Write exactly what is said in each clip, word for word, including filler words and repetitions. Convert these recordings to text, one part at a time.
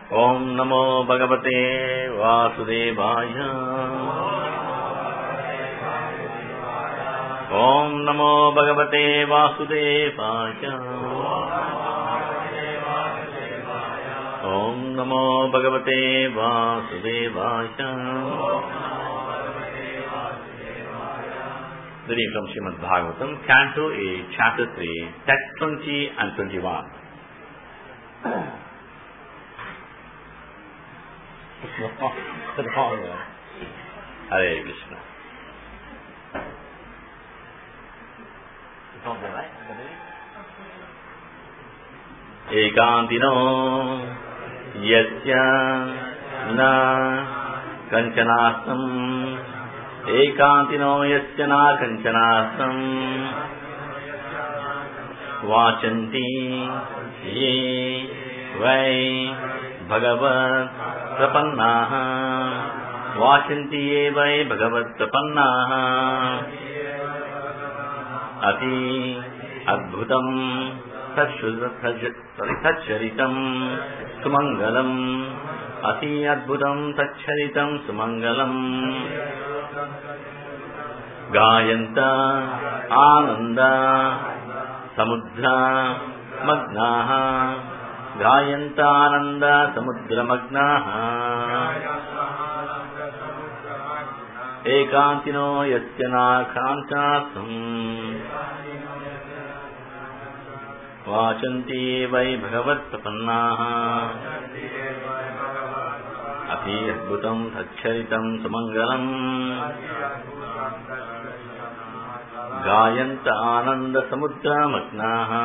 Om Namo Bhagavate Vasudevaya. Om Namo Bhagavate Vasudevaya. Om Namo Bhagavate Vasudevaya. Reading from Srimad Bhagavatam, Canto eight, Chapter three, Text twenty and twenty-one. Hare Krishna. Ekantino yasya na kanchanasam. Ekantino yasya na kanchanasam. Vachanti ye vai bhagavat prapannaha. Vachanti ye vai bhagavat prapannaha. Ati adbhutam tacharitam sumangalam. Ati adbhutam tacharitam sumangalam. Gayanta ananda samudra magnaha. Gayanta ananda samudra magnaha. Ekantino yasyana kanchanasam. Vachanti vai bhagavat prapannaha. Ati adbhutam tacharitam sumangalam. Gayanta ananda samudra magnaha.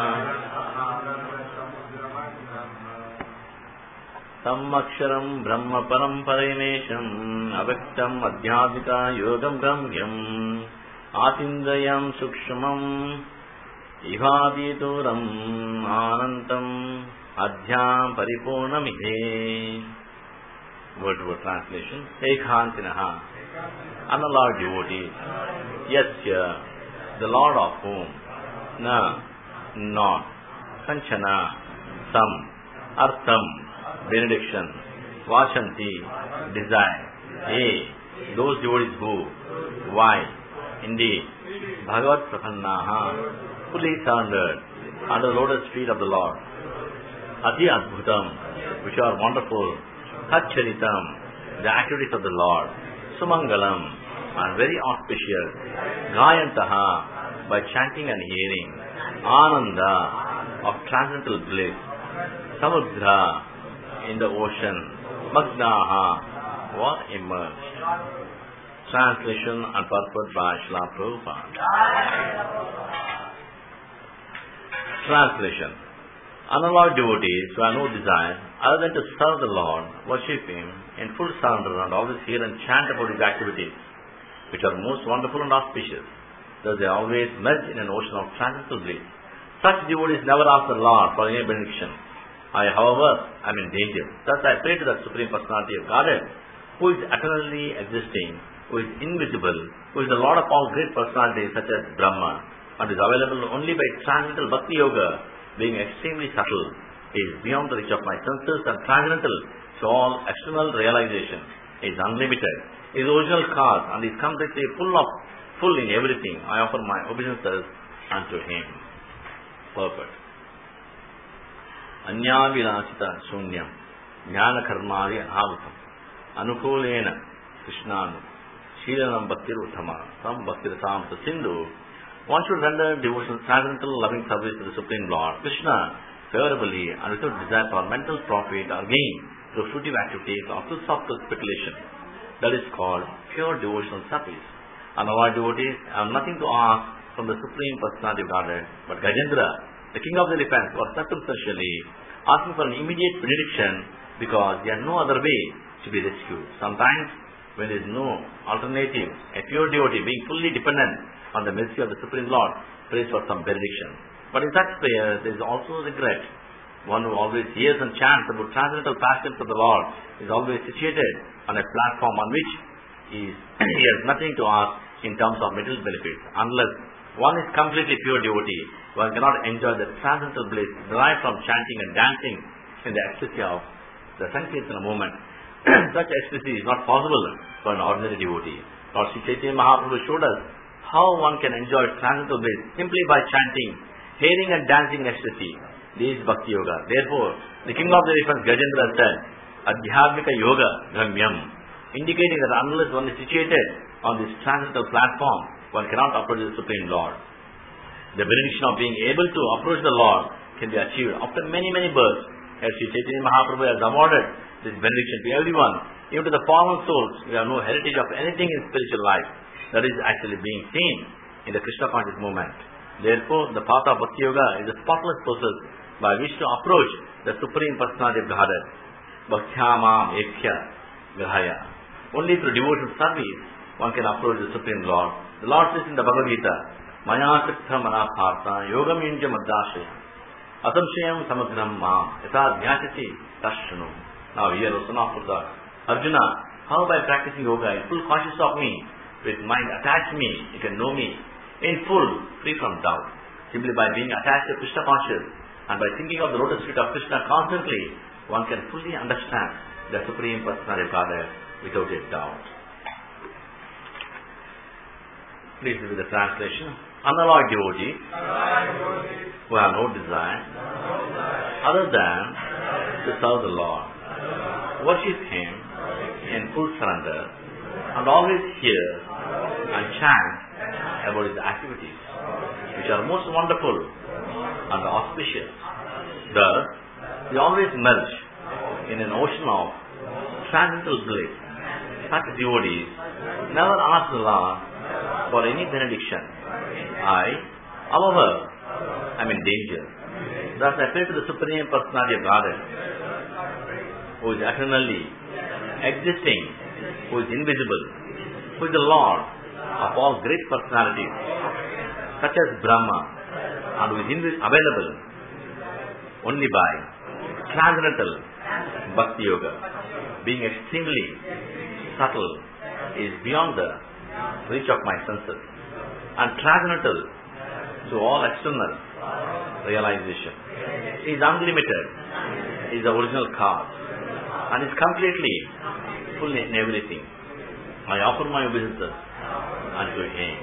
Sammaksharam brahma param paramesham. Avaktam adhyadvita yogam gamyam. Atindrayam sukshmam. Ivadituram anantam adhyam paripurnamide. Word to word translation. Ekantinaha, unallowed devotees. Yasya, the Lord of whom. Na, not. Kanchana, some. Artham, benediction. Vachanti, desire. A, those devotees who. Why? Indeed. Bhagavat prapannaha, fully surrendered under the lotus feet of the Lord. Ati adbhutam, which are wonderful. Tacharitam, the activities of the Lord. Sumangalam, and very auspicious. Gayantaha, by chanting and hearing. Ananda, of transcendental bliss. Samudra, in the ocean. Magnaha, was immersed. Translation and purport by Srila Prabhupada. Translation. Unallowed devotees who have no desire other than to serve the Lord, worship Him in full surrender and always hear and chant about His activities, which are most wonderful and auspicious. Thus they always merge in an ocean of transcendental bliss. Such devotees never ask the Lord for any benediction. I, however, am in danger. Thus I pray to the Supreme Personality of Godhead, who is eternally existing, who is invisible, who is the Lord of all great personalities such as Brahma, and is available only by transcendental Bhakti Yoga, being extremely subtle, is beyond the reach of my senses and transcendental to all external realization, is unlimited, is original cause, and is completely full of full in everything. I offer my obeisances unto Him. Purport. Anyavilasita shunyam jnana karmari avutam anukulena krishnanu shilanam bhaktir uttama sam bhaktir samsa sindhu. One should render devotional, transcendental, loving service to the Supreme Lord, Krishna, favorably and without desire for mental profit or gain through fruitive activities or philosophical speculation. That is called pure devotional service. Unallowed devotees have nothing to ask from the Supreme Personality of Godhead, but Gajendra, the king of the elephants, was circumstantially asking for an immediate benediction because there is no other way to be rescued. Sometimes, when there is no alternative, a pure devotee being fully dependent on the mercy of the Supreme Lord prays for some benediction. But in such prayers, there is also regret. One who always hears and chants about transcendental passions of the Lord is always situated on a platform on which he, is, he has nothing to ask in terms of material benefits. Unless one is completely pure devotee, one cannot enjoy the transcendental bliss derived from chanting and dancing in the ecstasy of the Sankirtana movement. Such ecstasy is not possible for an ordinary devotee. Lord Sri Chaitanya Mahaprabhu showed us how one can enjoy transcendental bliss simply by chanting, hearing and dancing ecstasy. This is Bhakti Yoga. Therefore, the king of the elephants, Gajendra, said, Adhyatmika Yoga Gamyam, indicating that unless one is situated on this transcendental platform, one cannot approach the Supreme Lord. The benediction of being able to approach the Lord can be achieved after many, many births. As Sri Chaitanya Mahaprabhu has awarded this benediction to everyone, even to the fallen souls, we have no heritage of anything in spiritual life that is actually being seen in the Krishna conscious movement. Therefore, the path of Bhakti Yoga is a spotless process by which to approach the Supreme Personality of Godhead. Bhaktyamam Ekya Grahaya. Only through devotional service one can approach the Supreme Lord. The Lord says in the Bhagavad Gita, Maya Sikha Manapharta Yogam Yunja Madhashaya Asamshayam Samagram Mam Yata Dhyasati Tashranu. Now here also now for the Arjuna, how by practicing yoga in full conscious of me, with mind attached to me, you can know me in full, free from doubt. Simply by being attached to Krishna conscious and by thinking of the lotus feet of Krishna constantly, one can fully understand the Supreme Personality of Godhead without a doubt. Please read the translation. Unalloyed devotees who have no desire other than to serve the Lord, worship Him in full surrender, and always hear and chant about His activities, which are most wonderful and auspicious. Thus, they always merge in an ocean of transcendental bliss. Such devotees never ask the Lord for any benediction. I, however, am in danger. Thus I pray to the Supreme Personality of Godhead, who is eternally existing, who is invisible, who is the Lord of all great personalities, such as Brahma, and who is invis- available only by transcendental Bhakti Yoga. Being extremely subtle, is beyond the reach of my senses, and transcendental to all external realization. He is unlimited, he is the original cause, and is completely full in everything. I offer my obeisances unto Him.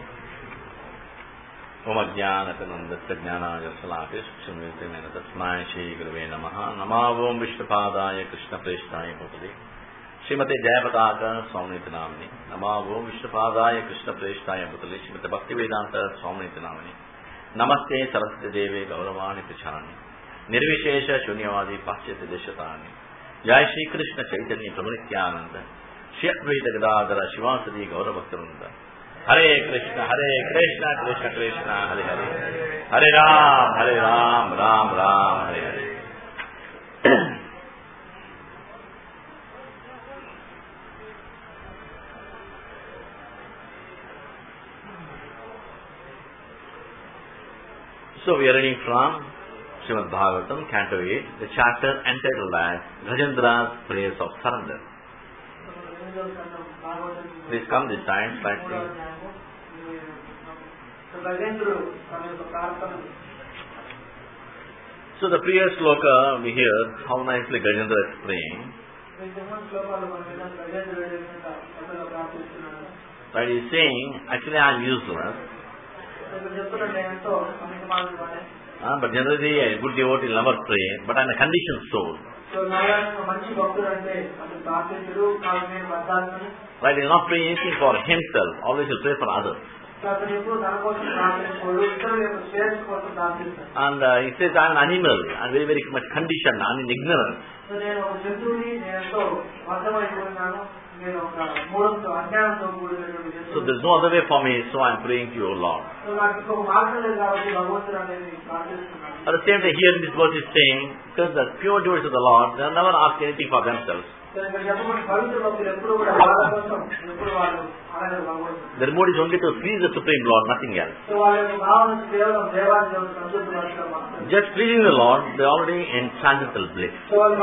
Om Ajnana Kanandasya Jnanaya Salakya Suksamritamena Tasmai Shri Gurave Namaha Namavom Vishnupadaya Krishna Preshtaya Bhutale Srimate Jayapataka Swamniti Namini Namavom Vishnupadaya Krishna Preshtaya Bhutale Srimate Bhaktivedanta Swamniti Namini Namaste Saraswati Deve Gauravani Pichani Nirvishesha Shunyavadi Paschyati Deshatani Jai Shri Krishna Chaitanya Pramanityananda Shri Advaita Gadadhara Shivasadi Gauravaktarunda Hare Krishna, Hare Krishna, Krishna Krishna, Hare Hare, Hare Ram, Hare Ram, Ram Ram, Hare Hare. So we are reading from Srimad Bhagavatam, Canto eight, the chapter entitled as Gajendra's Prayers of Surrender. Please come this time, slightly. So the previous sloka we hear how nicely Gajendra explained. But he is saying, actually I am useless. Uh, but generally a good devotee will never pray, but I am a conditioned soul. Right, he will not pray anything for himself, always he will pray for others. And uh, he says, I am an animal, I am very, very much conditioned, I am in ignorance. So there is no other way for me, so I am praying to you, O Lord. At the same time, here in this verse is saying, because the pure devotees of the Lord, they will never ask anything for themselves. Their mood is only to please the Supreme Lord, nothing else. Just pleasing the Lord, they are already in transcendental bliss.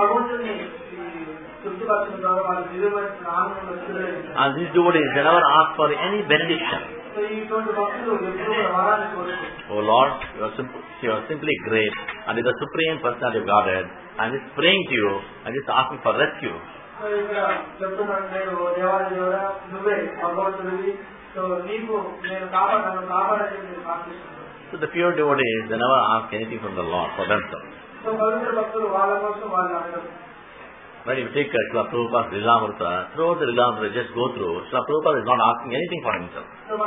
And these devotees, they never ask for any benediction. Oh Lord, you are, simple, you are simply great, and with the Supreme Personality of Godhead, I'm just praying to you. I'm just asking for rescue. So the pure devotees, they never ask anything from the Lord for themselves. When you take uh, Srila Prabhupada's Lilamrita, throughout the Lilamrita, just go through, Srila Prabhupada is not asking anything for himself.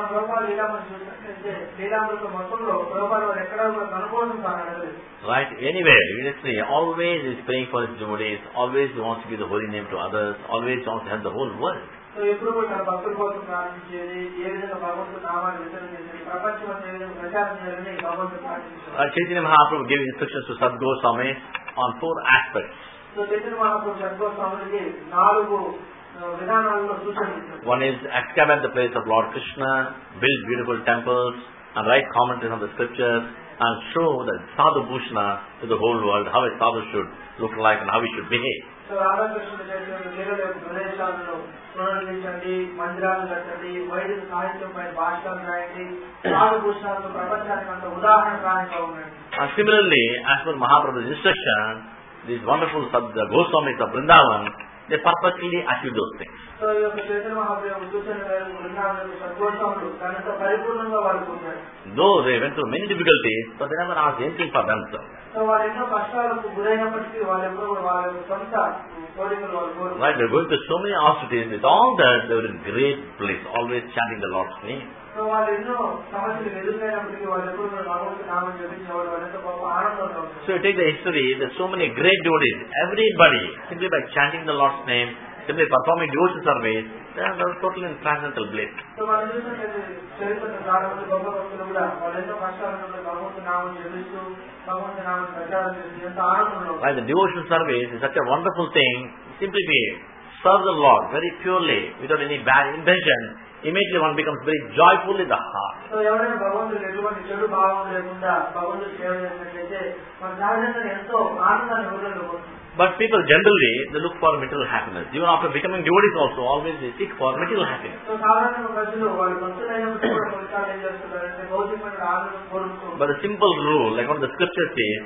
Right? Anywhere, you just see, always is praying for his devotees, always he wants to give the holy name to others, always wants to help the whole world. So ఎప్పుడు కూడా తన భక్తుల కోసం ప్రార్థించేది, ఏ విధంగా భగవంతుడి నామాన్ని విస్తరించేది, ప్రపంచమంతా ఏ విధంగా ప్రచారం చేయాలని భగవంతుడు ప్రార్థించారు. Chaitanya Mahaprabhu gave instructions to Sadh Goswami on four aspects. So Chaitanya Mahaprabhu Sadh Goswamiకి నాలుగు విధానాలలో సూచనలు ఇచ్చారు. One is excavate the place of Lord Krishna, build beautiful temples, and write commentaries on the scriptures, and show the Sadhu Bhushana to the whole world, how a sadhu should look like and how he should behave. So రాధాకృష్ణుడు చేసిన లీలల యొక్క ప్రదేశాలను పునరుద్ధరించండి, మందిరాలు కట్టండి, వైదిక సాహిత్యంపై భాషలు రాయండి, సాధు భూషణాలతో ప్రపంచానికి అంత ఉదాహరణప్రాయంగా ఉండండి. And similarly, as per Mahaprabhu's instruction, these wonderful Sadhu Goswamis of Vrindavan, they purposely achieve those things. So ఈ యొక్క చైతన్య మహాప్రభు సూచన మేరకు వృందావనంలో సద్గోస్వాములు దానితో పరిపూర్ణంగా వాడుకుంటారు. Though they went through many difficulties, but they never asked anything for themselves. So వాళ్ళు ఎన్నో కష్టాలకు గురైనప్పటికీ వాళ్ళు ఎప్పుడూ కూడా వాళ్ళ సొంత కోరికలు వాళ్ళు కోరుకుంటారు. Right, they were going through so many austerities. With all that, they were in great bliss, always chanting the Lord's name. So వాళ్ళు ఎన్నో సమస్యలు ఎదురైనప్పటికీ వాళ్ళు ఎప్పుడూ కూడా భగవంతుడి నామం జపించేవాళ్ళు, వాళ్ళు ఎంతో గొప్ప ఆనందంగా ఉంటారు. So you take the history, there's so many great devotees. Everybody, simply by chanting the Lord's name, simply performing devotion service, they are totally in transcendental bliss. So మనం చూసినట్లయితే చరిత్రలో చాలా మంది గొప్ప భక్తులు కూడా వాళ్ళు ఎంతో కష్టాలను భగవంతుడి నామం జపిస్తూ భగవంతుడి నామం ప్రచారం చేసి ఎంతో ఆనందంలో. Right, the devotion service is such a wonderful thing. Simply be serve the Lord very purely, without any bad intention. Immediately one becomes very joyful in the heart. So ఎవరైనా భగవంతుడికి ఎటువంటి చెడు భావం లేకుండా భగవంతుడి సేవ చేసినట్లయితే మన సహజంగా ఎంతో ఆనందాన్ని హృదయంలో పొందుతారు. But people generally, they look for material happiness. Even after becoming devotees also, always they seek for material happiness. So సాధారణంగా ప్రజలు వాళ్ళు భక్తులైనప్పుడు కూడా కొన్నిసార్లు ఏం చేస్తున్నారంటే భౌతికమైన ఆనందం కోరుకుంటారు. But a simple rule, like what the scripture says,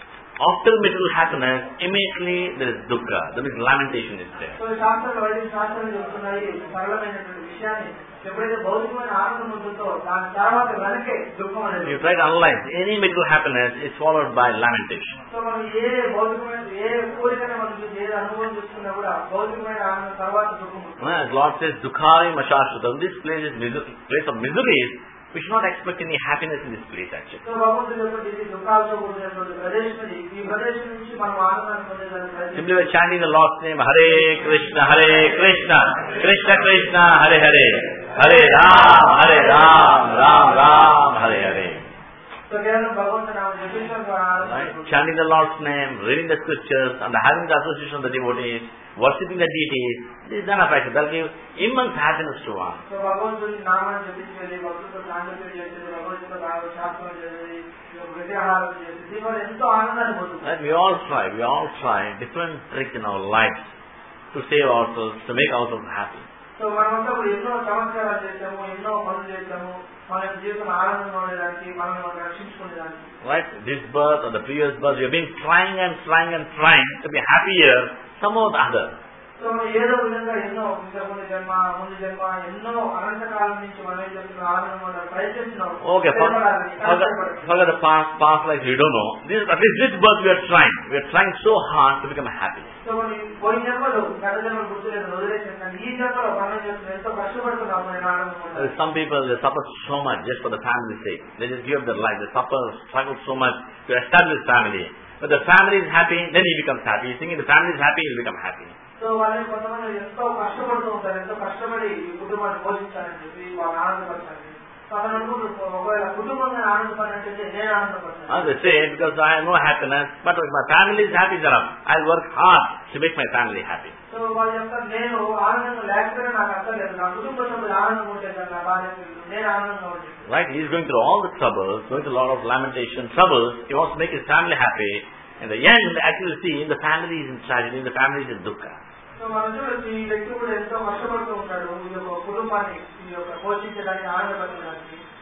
after material happiness, immediately there is dukkha. There is lamentation is there. So శాస్త్రాలు వైదిక శాస్త్రాలు చెప్తున్నాయి సరళమైనటువంటి విషయాన్ని, ఎప్పుడైతే భౌతికమైన ఆనందం ఉంటుందో దాని తర్వాత వెనకే దుఃఖం అనేది. You try to analyze any material happiness is followed by lamentation. So మనం ఏ భౌతికమైన ఏ కోరికైనా మనం చూసి ఏది అనుభవం చేసుకున్నా కూడా భౌతికమైన ఆనందం తర్వాత దుఃఖం. As Lord says, dukkari mashashvatam. This place is misery, place of miseries. We should not expect any happiness in this place actually. So భగవంతుడి యొక్క ఇది దుఃఖాలతో కూడినటువంటి ప్రదేశం ఇది. ఈ ప్రదేశం నుంచి మనం ఆనందాన్ని పొందేదానికి simply by chanting the Lord's name, Hare Krishna, Hare Krishna, Krishna Krishna, Hare Hare, Hare Ram, Hare Ram, Ram Ram, Hare Hare. So కేవలం భగవంతుడి నామం జపించడం ద్వారా chanting the Lord's name, reading the scriptures, and having the association of the devotees, worshipping the deities, this is enough actually. That will give immense happiness to one. So భగవంతుడి నామాన్ని జపించేది, భక్తులతో సాంగత్యం చేసేది, భగవంతుడితో శాస్త్రం చేసేది, విగ్రహాలు చేసేది, దీనివల్ల ఎంతో ఆనందాన్ని పొందుతుంది. We all try, we all try different tricks in our lives to save ourselves, to make ourselves happy. So మనమంతా కూడా ఎన్నో చమత్కారాలు చేస్తాము, ఎన్నో పనులు చేస్తాము మన జీవితం ఆనందంగా ఉండేదానికి, మనల్ని మనం రక్షించుకునేదానికి. Right, this birth or the previous birth, we have been trying and trying and trying to be happier somehow or the other. So మనం ఏదో విధంగా ఎన్నో ముందు జన్మ ముందు జన్మ ఎన్నో అనంత కాలం నుంచి మనం ఏం చేస్తున్నాం ఆనందంగా ప్రయత్నిస్తున్నాం. Okay, forget, forget the past, past life we don't know. This, at least this birth we are trying. We are trying so hard to become happy. So మనం పోయిన జన్మలు గత జన్మలు గుర్తులేదు వదిలేసేసాను. ఈ జన్మలో మనం చేస్తున్నాం ఎంతో కష్టపడుతున్నాం నేను ఆనందంగా. Some people they suffer so much just for the family's sake. They just give up their life. They suffer, struggle so much to establish family. But the family is happy, then he becomes happy. He's thinking the family is happy, he will become happy. So వాళ్ళని కొంతమంది ఎంతో కష్టపడుతూ ఉంటారు, ఎంతో కష్టపడి ఈ కుటుంబాన్ని పోషించాలని చెప్పి వాళ్ళు ఆనందపడతారు. అతను అనుకుంటారు ఒకవేళ కుటుంబంగా ఆనందపడినట్టయితే నేను ఆనందపడతాను. They say because I have no happiness, but if my family is happy, then I'll work hard to make my family happy. So వాళ్ళు చెప్తారు నేను ఆనందంగా లేకపోయినా నాకు అక్కర్లేదు, నా కుటుంబ సభ్యులు ఆనందంగా ఉంటే కదా నా భార్య నేను ఆనందంగా ఉంటాను. Right, he's going through all the troubles, going through a lot of lamentation, troubles. He wants to make his family happy. In the end, actually see, the family is in tragedy, the family is in dukkha. So మనం చూడొచ్చు ఈ వ్యక్తి కూడా ఎంతో కష్టపడుతూ ఉంటాడు ఈ యొక్క కుటుంబాన్ని ఈ యొక్క పోషించడానికి ఆనందపడడానికి.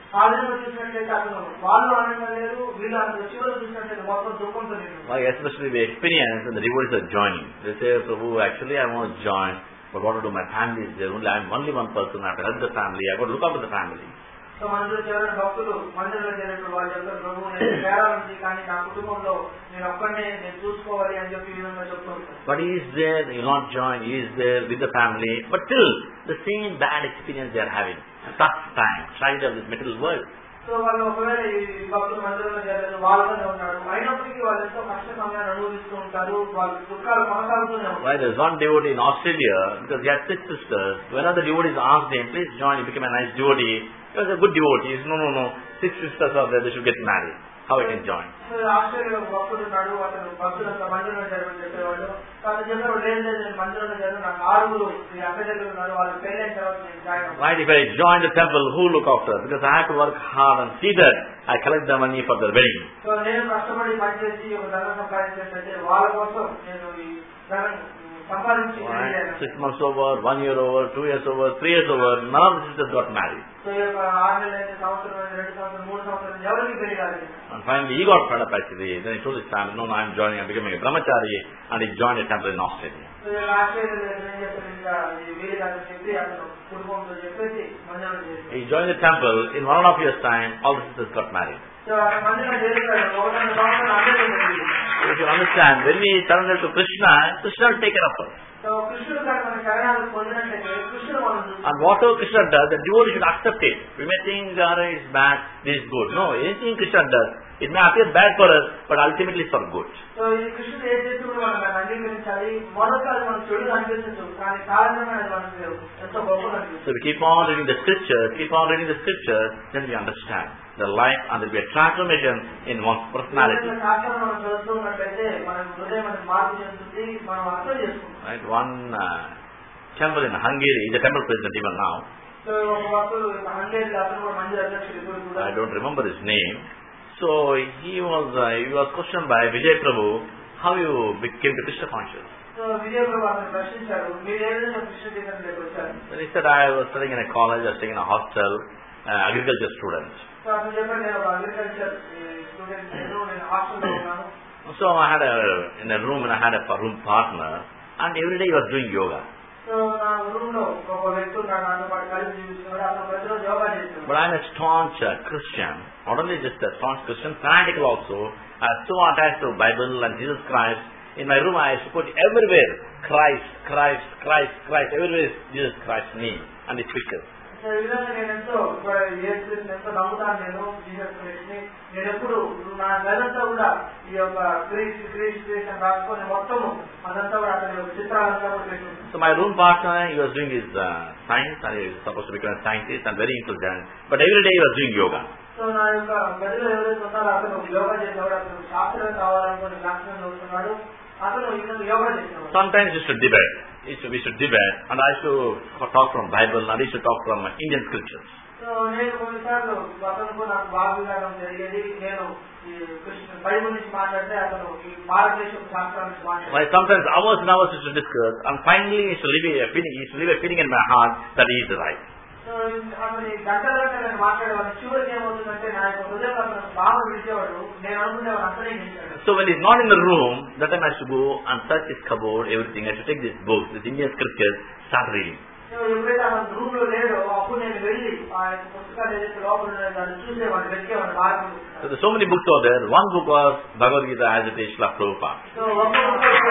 ఆ విధంగా చూసినట్లయితే అతను వాళ్ళు ఆనందం లేదు, వీళ్ళు అతను చివరి చూసినట్లయితే మొత్తం దుఃఖంతో లేదు. Like especially the experience when the devotees are joining. They say, Prabhu, actually I want to join, but what to do? My family is there. Only I am only one person. I have to help the family. I have got to look after the family. So మనలో ఎవరైనా భక్తులు మందిరంలో చేరినప్పుడు వాళ్ళు చెప్తారు, ప్రభు నేను చేరాలండి, కానీ నా కుటుంబంలో నేను ఒక్కడే నేను చూసుకోవాలి అని చెప్పి ఈ విధంగా చెప్తూ ఉంటారు. But he is there, he will not join, he is there with the family, but still the same bad experience they are having. Tough time, tried of this material world. So వాళ్ళు ఒకవేళ ఈ భక్తులు మందిరంలో చేరలేదు, వాళ్ళనే ఉంటారు, అయినప్పటికీ వాళ్ళు ఎంతో కష్ట సమయాన్ని అనుభవిస్తూ ఉంటారు, వాళ్ళ దుఃఖాలు కొనసాగుతూనే ఉంటారు. Why there's one devotee in Australia, because he had six sisters, when other devotees asked him, please join, he became a nice devotee. He was a good devotee. He said, no, no, no, six sisters are there, they should get married. How I can join? So ఆస్ట్రేలియాలో ఒక భక్తుడు ఉన్నాడు, అతను భక్తులంతా మందిరంలో జరగని చెప్పేవాడు. అతను చెప్పాడు, లేదు లేదు నేను మందిరంలో జరగను, నాకు ఆరుగురు ఈ అక్క దగ్గర ఉన్నారు, వాళ్ళు పెళ్ళైన తర్వాత నేను జాయిన్ అవుతాను. Right, if I join the temple, who look after? Because I have to work hard and see that I collect the money for the wedding. So నేను కష్టపడి పనిచేసి ఒక ధనం సంపాదించేటంటే వాళ్ళ కోసం నేను ఈ ధనం సంపాదించి six months over, one year over, two years over, three years over, none of the sisters got married. So ఈ యొక్క ఆరు నెలలు అయితే సంవత్సరం అయితే రెండు సంవత్సరం మూడు సంవత్సరం ఎవరికి పెరిగాలి. And finally he got fed up actually. Then he told his family, no, no, I am joining, I am becoming a brahmachari, and he joined a temple in Australia. So ఈ ఆస్ట్రేలియాలో ఏం చెప్పారు, ఇంకా వీరి దగ్గర చెప్పి అతను కుటుంబంతో చెప్పేసి మందిరం చేసి He joined the temple. In one and a half years time, all the sisters got married. So అతను మందిరం చేస్తాడు, ఒకటి సంవత్సరం అందరికీ జరిగింది. If you understand, when we surrender to Krishna, Krishna will take care of us. So కృష్ణుడు గారు మన శరణాలను పొందినట్లయితే కృష్ణుడు మనం And whatever Krishna does, the devotee should accept it. We may think Gara is bad, this is good. No, anything Krishna does, it may appear bad for us, but ultimately for good. So ఈ కృష్ణుడు ఏం చేస్తున్నా మనం దాన్ని అంగీకరించాలి. మొదటిసారి మనం చెడుగా అనిపించచ్చు, కానీ సహజంగా అది మనకు ఎంతో గొప్పగా అనిపిస్తుంది. So we keep on reading the scriptures, keep on reading the scriptures, then we understand the life and there will be a transformation in one's personality. శాస్త్రం మనం చదువుతున్నట్లయితే మన హృదయం మనకు మార్పు చెందుతుంది, మనం అర్థం చేసుకుంటాం. Right, one uh, temple in Hungary is a temple president even now. So ఒక భక్తుడు హంగేరి అతను కూడా మందిర అధ్యక్షుడు ఇప్పుడు కూడా. I don't remember his name. So he was uh, he was questioned by Vijay Prabhu, how you became to Krishna conscious. So Vijaya Prabhu అతను ప్రశ్నించారు, మీరు ఏ విధంగా కృష్ణ చైతన్యంలోకి వచ్చారు. Then he said, I was studying in a college, I was staying in a hostel, uh, agriculture student. So అతను చెప్పారు, నేను ఒక agriculture student, నేను నేను హాస్టల్లో ఉన్నాను. So I had a in a room and I had a room partner, and every day he was doing yoga. So నా room లో ఒక వ్యక్తి ఉన్నాడు, నాతో పాటు కలిసి జీవిస్తున్నాడు, అతను ప్రతిరోజు యోగా చేస్తున్నాడు. But I am a staunch uh, Christian, not only just a staunch Christian, fanatical also. I was so attached to Bible and Jesus Christ. In my room I used to put everywhere Christ, Christ, Christ, Christ, everywhere is Jesus Christ's name and the pictures. So ఈ విధంగా నేను ఎంతో యేసుక్రీస్తుని ఎంతో నమ్ముతాను, నేను Jesus Christ ని. నేను ఎప్పుడు నా గదంతా కూడా ఈ యొక్క క్రీస్తు క్రీస్తు క్రీస్తు అని రాసుకొని మొత్తము అదంతా కూడా అతని యొక్క చిత్రాలంతా కూడా పెట్టుకుంటాను. So my room partner, he was doing his uh, science, and he was supposed to become a scientist and very intelligent, but every day he was doing yoga. So నా యొక్క గదిలో ఎవరైతే ఉన్నారో అతను యోగా చేసేవాడు, అతను శాస్త్రం కావాలనుకుని శాస్త్రం చదువుతున్నాడు, అతను ఈ విధంగా యోగా చేసేవాడు. Sometimes we should debate. We should, we should debate, and I should talk from Bible, and I should talk from Indian scriptures. So నేను కొన్నిసార్లు అతనుకు నాకు బాగుండడం జరిగేది. నేను ఈ కృష్ణ బైబుల్ నుంచి మాట్లాడితే అతను ఈ భారతదేశం శాస్త్రం నుంచి మాట్లాడారు. Sometimes hours and hours we should discuss, and finally he should leave a feeling, he should leave a feeling in my heart that he is right. So అతని గంటల గంట నేను మాట్లాడేవాడు. చివరికి ఏమవుతుందంటే నా యొక్క హృదయం అతను బాగా విడిచేవాడు, నేను అనుకునేవాడు అతనే గెలిచాడు. So when he's not in the room, that time I should go and search his cupboard, everything. I should take this book, this Indian scriptures, start reading. So ఎప్పుడైతే అతను రూమ్ లో లేడో అప్పుడు నేను వెళ్ళి ఆ యొక్క పుస్తకాలు ఏదైతే లోపల ఉన్నాయో దాన్ని చూసేవాడు, వెతికేవాడు బాగా. So there's so many books out there. One book was Bhagavad Gita as it is, Srila Prabhupada. So ఒక పుస్తకం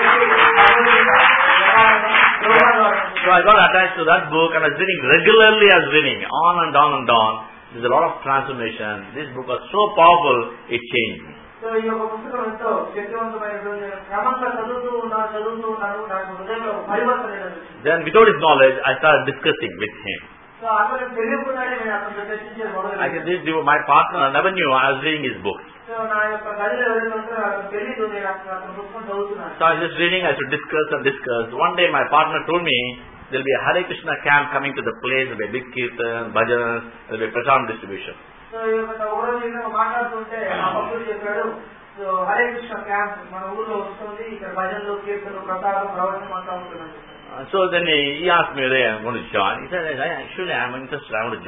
So I got attached to that book and I was reading regularly. I was reading on and on and on. There's a lot of transformation. This book was so powerful, it changed me. So ఈ యొక్క పుస్తకం ఎంతో శక్తివంతమైనటువంటి, క్రమంగా చదువుతూ ఉన్నాను చదువుతూ ఉన్నాను నాకు హృదయంలో పరివర్తన. Then without his knowledge, I started discussing with him. So అతనికి తెలియకుండానే నేను అతను చర్చించేది మొదలు. I said, this, my partner never knew I was reading his books. So నా యొక్క గదిలో ఎవరైతే ఉంటారో అతను తెలియదు నేను అతను పుస్తకం చదువుతున్నాను. So I was just reading, I should discuss and discuss. One day my partner told me, there will be a Hare Krishna camp coming to the place, there will be a big kirtan, bhajans, there will be a prasad distribution. So ఈ యొక్క ఒకరోజు మాట్లాడుతుంటే ఆ భక్తుడు చెప్పాడు, so Hare Krishna camp మన ఊర్లో వస్తుంది, ఇక్కడ భజనలు కీర్తనలు ప్రసాదం ప్రవచనం అంతా ఉంటుందని. So then he, he asked me whether I am going to join. He said, actually I am interested, I want to join.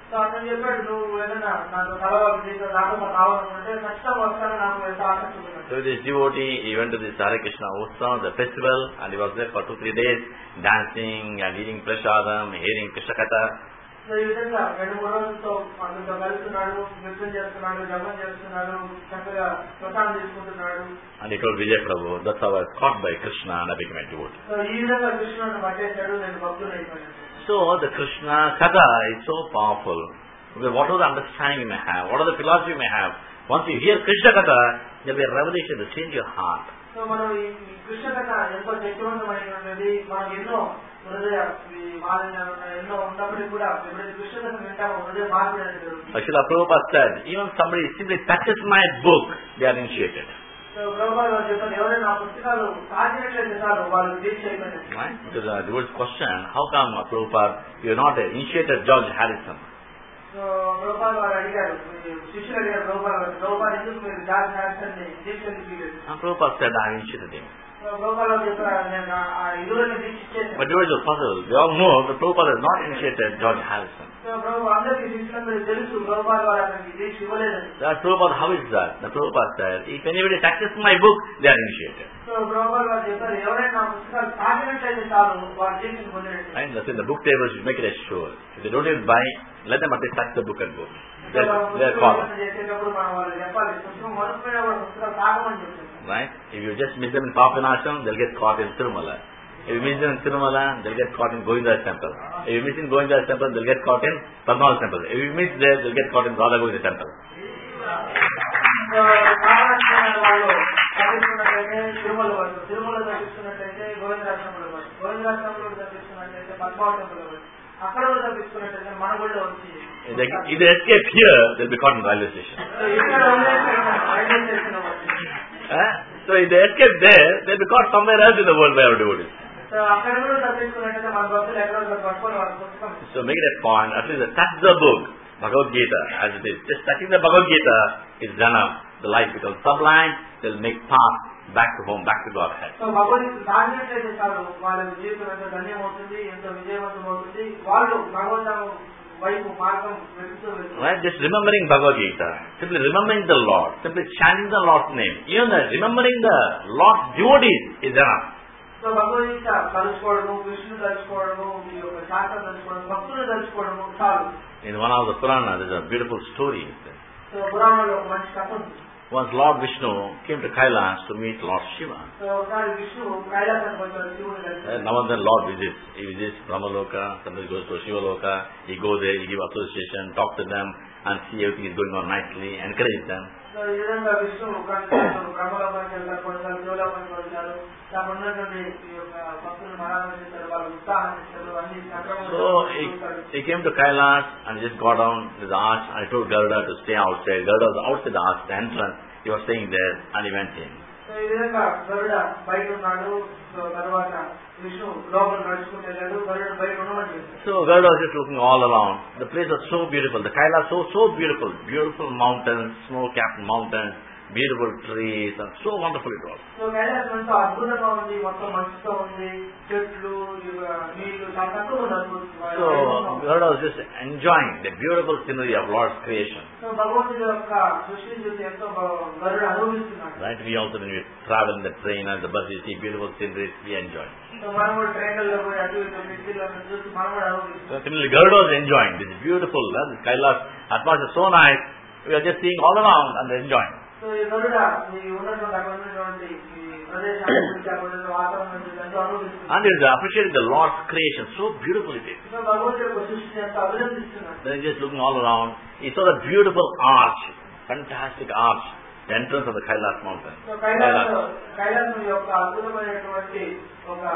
So అతను చెప్పాడు, నువ్వు ఏదైనా నాకు కలవాలి, నీతో నాతో కావాలనుకుంటే ఖచ్చితంగా వస్తాను, నాకు ఎంతో ఆసక్తి ఉంది. So this devotee, he went to this Hare Krishna Utsav, the festival, and he was there for two, three days, dancing and eating prasadam, hearing Krishna Katha. So ఈ విధంగా రెండు మూడు రోజులతో అందులో కలుస్తున్నాడు, నృత్యం చేస్తున్నాడు, జపం చేస్తున్నాడు, చక్కగా ప్రసాదం తీసుకుంటున్నాడు. And he told Vijay Prabhu, that's how I was caught by Krishna and I became a devotee. So ఈ విధంగా కృష్ణుడు పట్టేశాడు, నేను భక్తుడు అయిపోయాను. So the Krishna Katha is so powerful. Because whatever the understanding you may have, whatever the philosophy you may have, once you hear Krishna Katha, there will be a revelation that change your heart. So మనం ఈ కృష్ణ కథ ఎంతో శక్తివంతమైనది. మనం ఎన్నో హృదయ మాలిన్యాలు ఎన్నో ఉన్నప్పటికీ కూడా ఎప్పుడైతే కృష్ణ కథ వింటామో హృదయ మార్పు అనేది జరుగుతుంది. Srila Prabhupada said, even somebody simply touches my book, they are initiated. So Prabhupada garu చెప్పారు, ఎవరైనా ఆ పుస్తకాలు తాకినట్లయితే చాలు వాళ్ళు దీక్ష అయిపోయినట్టు. Right? Because uh, there was a question, how come uh, Prabhupada, you are not uh, initiated George Harrison? So Prabhupada garu అడిగారు, శిష్యులు అడిగారు ప్రభుపాద గారు, ప్రభుపాద ఎందుకు మీరు జార్జ్ హ్యారిసన్ ని దీక్ష తీయలేదు? Prabhupada said, I initiated him. So Prabhupada garu చెప్పారు, నేను ఆ ఇరువురిని దీక్ష ఇచ్చేసాను. But there was a puzzle. We all know that Prabhupada has not initiated George Harrison. So Prabhu అందరికీ శిష్యులందరికీ తెలుసు ప్రభుపాద గారు అతనికి దీక్ష ఇవ్వలేదని. That Prabhupada, how is that? The Prabhupada said, if anybody touches my book, they are initiated. So Prabhupada garu చెప్పారు, ఎవరైనా ఆ పుస్తకాలు తాకినట్లయితే చాలు వారు దీక్షను పొందినట్టు. Right? That's in the book table should make it as sure. If they don't even buy, let them at least touch the book and go. They're, they're called. Right? If you just miss them in Papanasham, they'll get caught in Tirumala. If you miss them in Tirumala, they'll get caught in Govinda's temple. If you miss in Govinda's temple, they'll get caught in Padma's temple. If you miss there, they'll get caught in Radha Govinda temple. Tirumala Tirumala దర్శిస్తున్నట్టయితే గోవిందరాశ్రమంలో గోవిందరాశ్రమంలో దర్శిస్తున్నట్టయితే పద్మావ temple అక్కడ కూడా దర్శిస్తున్నట్టయితే మన గుడిలో వచ్చి If they, if they escape here, they'll be caught in railway station. uh, so if they escape there, they'll be caught somewhere else in the world where devotees. So make it a point, at least touch the book, Bhagavad Gita, as it is. Just touching the Bhagavad Gita is dhanam. The life becomes sublime, they'll make path back to home, back to Godhead. So Bhagavad Gita తాగినట్లయితే చాలు వాళ్ళ జీవితం ఎంతో ధన్యమవుతుంది, ఎంతో విజయవంతమవుతుంది, వాళ్ళు భగవంతుడు వైపు మార్గం వెతుకుతూ వెళ్తారు. Right? Just remembering Bhagavad Gita, simply remembering the Lord, simply chanting the Lord's name, even the remembering the Lord's devotees is enough. So Bhagavad Gita తలుచుకోవడము, కృష్ణుడు తలుచుకోవడము, ఈ యొక్క శాస్త్రం తలుచుకోవడం, భక్తులు తలుచుకోవడము చాలు. In one of the Purana, there's a beautiful story. So పురాణంలో ఒక మంచి కథ ఉంది. Once Lord Vishnu came to Kailash to meet Lord Shiva. So ఒకసారి విష్ణు కైలాసానికి వచ్చాడు, శివుడు కలిసి. Now and then Lord visits. He visits Brahmaloka, somebody goes to Shivaloka, he goes there, he gives association, talk to them and see everything is going on nicely, encourage them. So ఈ విధంగా విష్ణు బ్రహ్మలోకానికి వెళ్తారు, కొన్నిసార్లు శివలోకానికి వెళ్తారు, దాని ఉన్నటువంటి ఈ యొక్క భక్తులు పరామర్శిస్తారు, వాళ్ళు ఉత్సాహాన్ని ఇస్తారు, అన్ని So he, he came to Kailash and just got down to the arch and I told Garuda to stay outside. Garuda was outside the arch, the entrance. He was staying there and he went in. So ఈ విధంగా గరుడ బయట ఉన్నాడు. So తర్వాత విష్ణు లోపల నడుచుకుంటూ వెళ్ళాడు, గరుడ బయట ఉండమని. So Garuda was just looking all around. The place was so beautiful. The Kailash so so beautiful. Beautiful mountains, snow-capped mountains, beautiful trees, and so wonderful it was. So Kailasam ఎంతో అద్భుతంగా ఉంది, మొత్తం మంచుతో ఉంది, చెట్లు, నీళ్లు చాలా తక్కువ ఉంది. So Garuda was just enjoying the beautiful scenery of Lord's creation. So భగవంతుడి యొక్క సృష్టిని చూసి ఎంతో గరుడ అనుభవిస్తున్నాడు. Right? We also, when we travel in the train and the bus, we see beautiful sceneries, we enjoy. So మనం కూడా ట్రైన్లలో పోయి అటు ఇటు మిక్సీలను చూసి మనం కూడా అనుభవిస్తాం. So similarly, Garuda was enjoying this beautiful, uh, this Kailash atmosphere is so nice. We are just seeing all around and enjoying. So ఈ గరుడ ఈ ఉన్నటువంటి అక్కడ ఉన్నటువంటి ఈ ప్రదేశాల గురించి అక్కడ ఉన్న వాతావరణం గురించి ఎంతో అనుభవిస్తుంది. And he is appreciating the Lord's creation, so beautiful it is. So భగవంతుడి యొక్క సృష్టిని ఎంతో అభినందిస్తున్నాడు. Then just looking all around, he saw the beautiful arch, fantastic arch, the entrance of the Kailash mountain. So Kailasam Kailasam యొక్క అద్భుతమైనటువంటి ఒక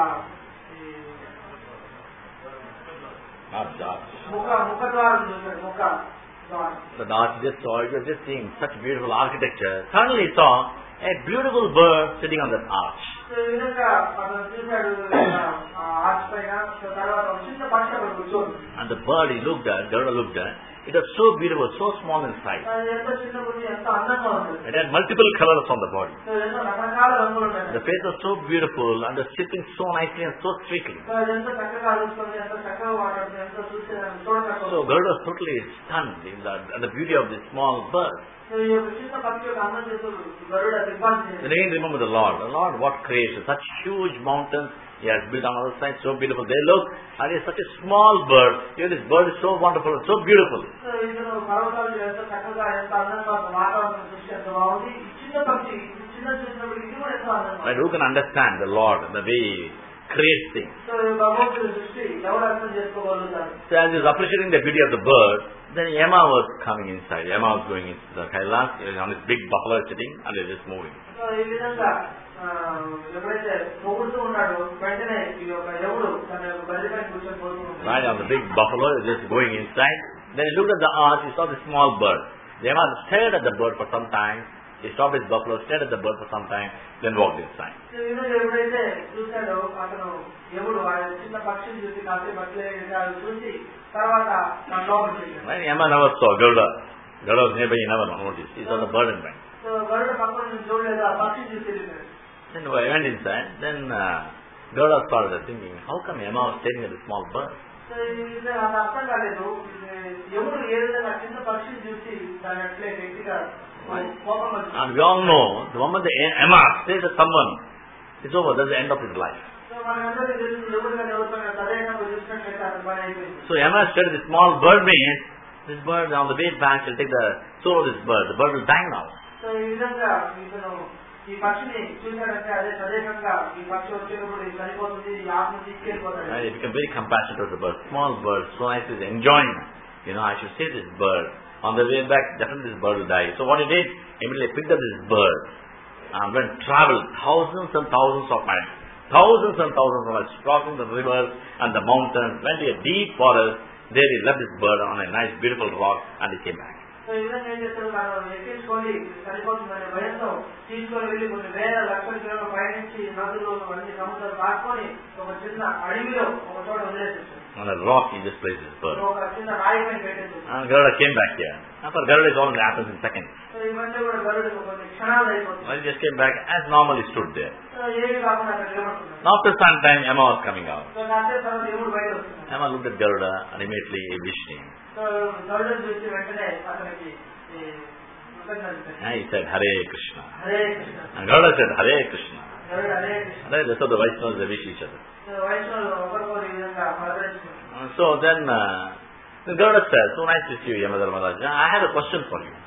Arch, arch. ముఖ ముఖ ద్వారం చూశాడు, ముఖ ద్వారం. The arch just saw, he was just seeing such beautiful architecture. Suddenly he saw a beautiful bird sitting on that arch. So ఈ విధంగా అతను చూశాడు ఆర్చ్ పైన. సో తర్వాత ఒక చిన్న పక్షి అక్కడ కూర్చోండి. And And the bird he looked at, Garuda looked at, it was so beautiful, so small in size. It had multiple colors on the body. The face was so beautiful and the sitting so nicely and so sweetly. So Garuda was totally stunned in the, at the beauty of this small bird. Then again remember the Lord. The Lord, what creation? Such huge mountains He has built on other side, so beautiful. They look, and it's such a small bird. Here this bird is so wonderful and so beautiful. Right, who can understand the Lord, the way He creates things? So as He was appreciating the beauty of the bird, then Yama was coming inside. Yama was going into the Kailas, on his big buffalo sitting, and he was just moving. Right, on the big buffalo is just going inside. Then he looked at the arch, he saw the small bird. Yama stared at the bird for some time. He stopped his buffalo, stared at the bird for some time, then walked inside. Right, Yama never saw Garuda. Garuda was nearby, he never noticed. He saw the bird and went. Then I went inside. Then uh, Garuda started thinking, how come Yama was staring at the small bird? And we all know, the moment the Yama stares at someone, it's over, that's the end of his life. So Yama stared at the small bird means, this bird on the way back will take the soul of this bird. The bird will die now. Right, he became very compassionate to the bird. Small bird, so nice, is enjoying. You know, I should save this bird. On the way back, definitely this bird will die. So what he did, immediately picked up this bird and went traveled thousands and thousands of miles. Thousands and thousands of miles, crossing the rivers and the mountains, went to a deep forest. There he left this bird on a nice beautiful rock and he came back. So he went to the on a rock he just placed his bird. And Garuda came back here. After Garuda is all that happens in seconds. So he just came back as normally stood there. Now after some time Yama was coming out. Yama looked at Garuda and immediately he wished him. And he said Hare Krishna. And Garuda said Hare Krishna. And then so the Vaishnavas they wish each other. And so then uh, the Garuda said, so nice to see you, Yamadharmaraja. I had a question for you.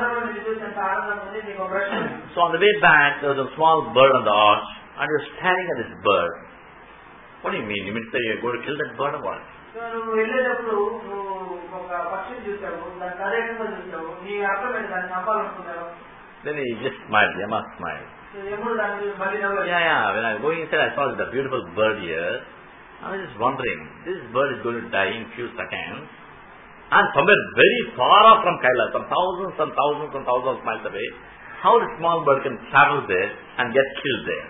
So on the way back, there was a small bird on the arch, and you were staring at this bird. What do you mean? You mean to say you're going to kill that bird or what? Then he just smiled, Yama smiled. Yeah, yeah, when I was going inside, I saw the beautiful bird here. I was just wondering, this bird is going to die in few seconds. And somewhere very far off from Kailas, some thousands and thousands and thousands of miles away, how the small bird can travel there and get killed there?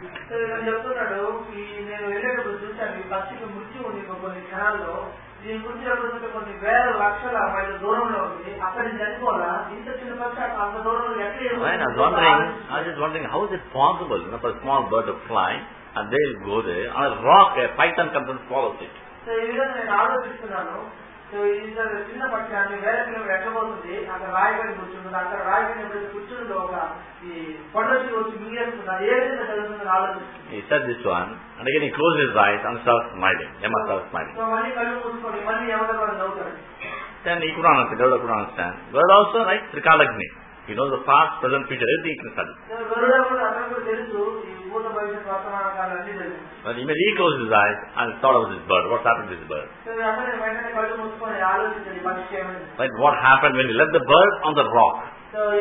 Right, I was wondering, I was just wondering, how is it possible, you know, for a small bird to fly and they will go there on a rock, a python comes and swallows it. So ఈ విధంగా నేను ఆలోచిస్తున్నాను. So ఈ చిన్న పక్షాన్ని వేల kilometre ఎక్కబోతుంది, అక్కడ రాయిపై కూర్చుంటుంది, అక్కడ రాయిపై ఎప్పుడైతే కూర్చుందో ఒక ఈ కొండకి వచ్చి మింగేస్తుంది, అది ఏ విధంగా జరుగుతుందని ఆలోచిస్తుంది. He said this one, and again he closed his eyes and started smiling. Yama started smiling. So మళ్ళీ కళ్ళు మూసుకొని మళ్ళీ యమధర్మరాజు నవ్వుతాడు. Then he could understand, Garuda could understand. Garuda also, right, Trikalagni. He knows the past, present, future, everything he can study. But he immediately closed his eyes and thought of this bird. What's happened to this bird? Right, what happened when he left the bird on the rock? So he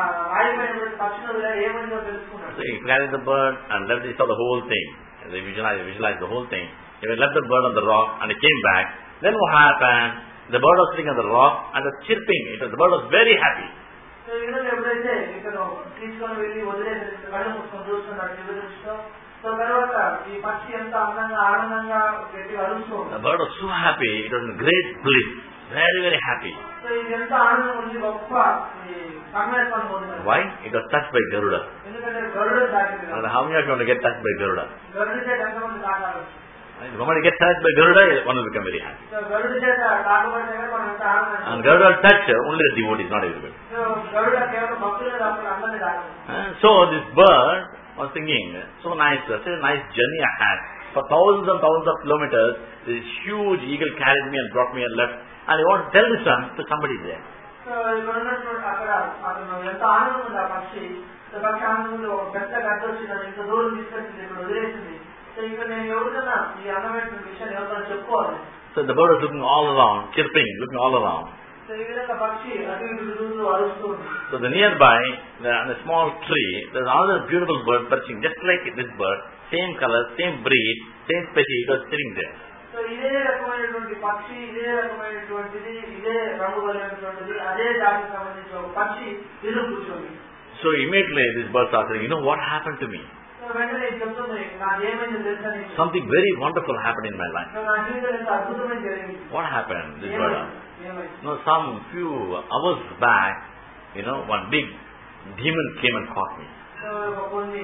carried the bird and left, he saw the whole thing. They visualized, visualized the whole thing. He left the bird on the rock and he came back. Then what happened? The bird was sitting on the rock and was chirping. It was, the bird was very happy. So you know, every day, you know, తీసుకొని వెళ్ళి వదిలేసి కళ్ళు మూసుకొని చూస్తున్నాడు, so తర్వాత ఈ పక్షి ఎంత అందంగా ఆనందంగా పెట్టి అరుస్తుంది. The bird was so happy. It was in great bliss. Very, very happy. So ఇది ఎంత ఆనందం ఉంది, గొప్ప సంవేదన పొందుతుంది. Why? It was touched by Garuda. ఎందుకంటే గరుడు తాకింది. And how many are going to get touched by Garuda? గరుడు చేత ఎంతమంది తాకాలి? If somebody gets touched by Garuda, one will become very happy. So గరుడు చేత తాకబడితే మనం ఎంత ఆనందం. And Garuda touch only the devotees, not everybody. So Garuda కేవలం భక్తులే కాకుండా అందరినీ తాకదు. So this bird was thinking, so nice, such a nice journey I had. For thousands and thousands of kilometers, this huge eagle carried me and brought me and left. And I want to tell this one to somebody there. So ఇక్కడ ఉన్నటువంటి అక్కడ అతను ఎంత ఆనందం ఉంది ఆ పక్షి. పక్షి ఆనందంలో ఒక పెద్ద గడ్డ వచ్చింది, ఇంత దూరం తీసుకొచ్చింది, ఇక్కడ వదిలేసింది. సో ఇక్కడ నేను ఎవరికన్నా ఈ అందమైన విషయాన్ని ఎవరికైనా చెప్పుకోవాలి. So the bird was looking all around, chirping, looking all around. So ఈ విధంగా పక్షి అటు ఇటు తిరుగుతూ అరుస్తుంది. So the nearby, the, on a small tree, there's another beautiful bird perching, just like this bird, same color, same breed, same species, it was sitting there. So ఇదే రకమైనటువంటి పక్షి, ఇదే రకమైనటువంటిది, ఇదే రంగు కలిగినటువంటిది, అదే జాతికి సంబంధించిన ఒక పక్షి ఎదురు కూర్చోండి. So immediately this bird started saying, you know what happened to me? So వెంటనే చెప్తుంది, నాకు ఏమైంది తెలుసని. Something very wonderful happened in my life. So నా జీవితంలో ఎంత అద్భుతమైన జరిగింది. What happened? This bird. ఏమైంది? No, some few hours back, you know, one big demon came and caught me. So కొన్ని